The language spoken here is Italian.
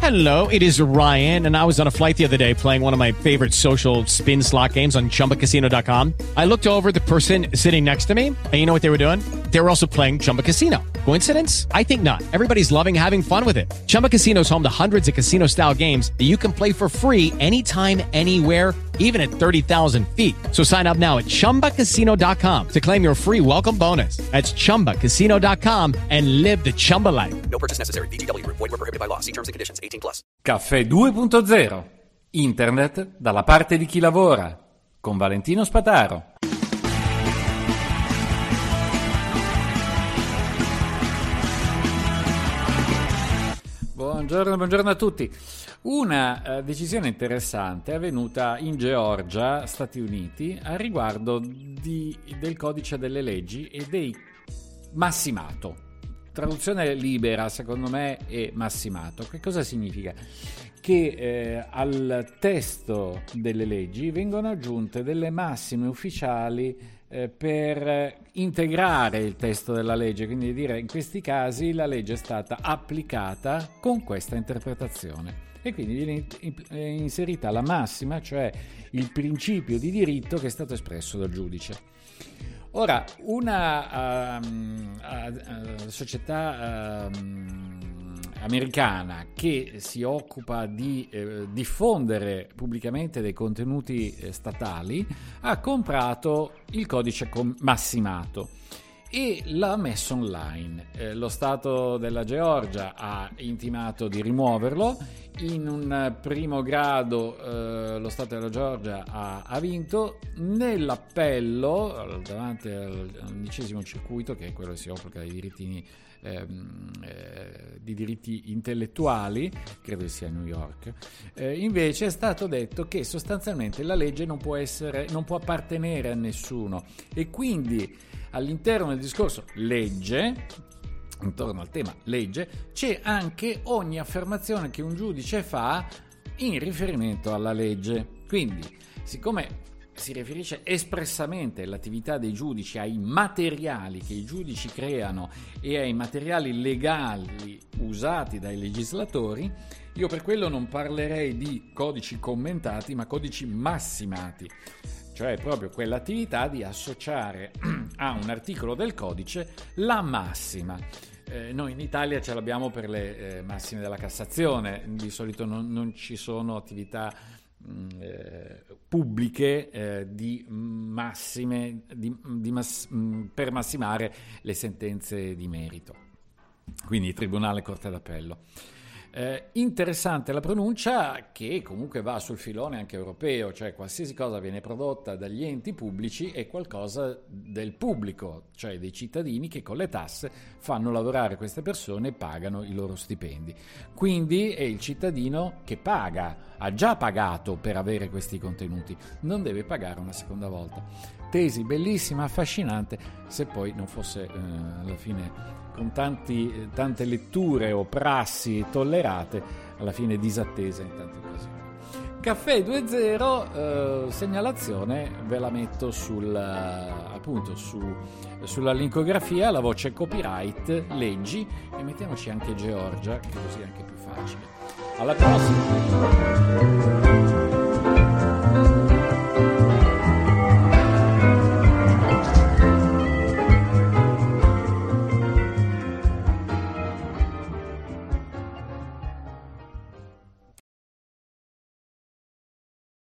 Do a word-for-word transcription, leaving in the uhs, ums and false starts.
Hello, it is Ryan, and I was on a flight the other day playing one of my favorite social spin slot games on Chumba Casino dot com. I looked over at the person sitting next to me, and you know what they were doing? They were also playing Chumba Casino. Coincidence? I think not. Everybody's loving having fun with it. Chumba Casino is home to hundreds of casino-style games that you can play for free anytime, anywhere, even at thirty thousand feet. So sign up now at Chumba Casino dot com to claim your free welcome bonus. That's Chumba Casino dot com and live the Chumba life. No purchase necessary. V G W. Void where prohibited by law. See terms and conditions. eighteen plus. Caffè due punto zero. Internet dalla parte di chi lavora. Con Valentino Spataro. Buongiorno, buongiorno a tutti. Una uh, decisione interessante è avvenuta in Georgia, Stati Uniti, a riguardo di, del codice delle leggi e dei massimato. Traduzione libera, secondo me, è massimato. Che cosa significa? Che eh, al testo delle leggi vengono aggiunte delle massime ufficiali eh, per integrare il testo della legge, quindi dire in questi casi la legge è stata applicata con questa interpretazione. E quindi viene inserita la massima, cioè il principio di diritto che è stato espresso dal giudice. Ora, una uh, uh, società uh, americana che si occupa di uh, diffondere pubblicamente dei contenuti uh, statali ha comprato il codice com- massimato e l'ha messo online. Eh, lo Stato della Georgia ha intimato di rimuoverlo. In un primo grado eh, lo Stato della Georgia ha, ha vinto. Nell'appello davanti al undicesimo circuito, che è quello che si occupa dei diritti, ehm, eh, di diritti intellettuali, credo sia a New York, eh, invece è stato detto che sostanzialmente la legge non può essere, non può appartenere a nessuno, e quindi all'interno del discorso legge, intorno al tema legge, c'è anche ogni affermazione che un giudice fa in riferimento alla legge. Quindi, siccome si riferisce espressamente l'attività dei giudici ai materiali che i giudici creano e ai materiali legali usati dai legislatori, io per quello non parlerei di codici commentati, ma codici massimati. Cioè proprio quell'attività di associare a un articolo del codice la massima. Eh, noi in Italia ce l'abbiamo per le eh, massime della Cassazione, di solito non, non ci sono attività mh, eh, pubbliche eh, di massime di, di mass, mh, per massimare le sentenze di merito, quindi Tribunale, Corte d'Appello. Eh, interessante la pronuncia, che comunque va sul filone anche europeo, cioè qualsiasi cosa viene prodotta dagli enti pubblici è qualcosa del pubblico, cioè dei cittadini che con le tasse fanno lavorare queste persone e pagano i loro stipendi. Quindi è il cittadino che paga, ha già pagato per avere questi contenuti, non deve pagare una seconda volta. Tesi bellissima, affascinante, se poi non fosse eh, alla fine con tanti, tante letture o prassi tollerate, alla fine disattese in tante occasioni. Caffè due zero, eh, segnalazione, ve la metto sul, appunto su, sulla linkografia, la voce copyright, leggi, e mettiamoci anche Georgia, che così è anche più facile. Alla prossima!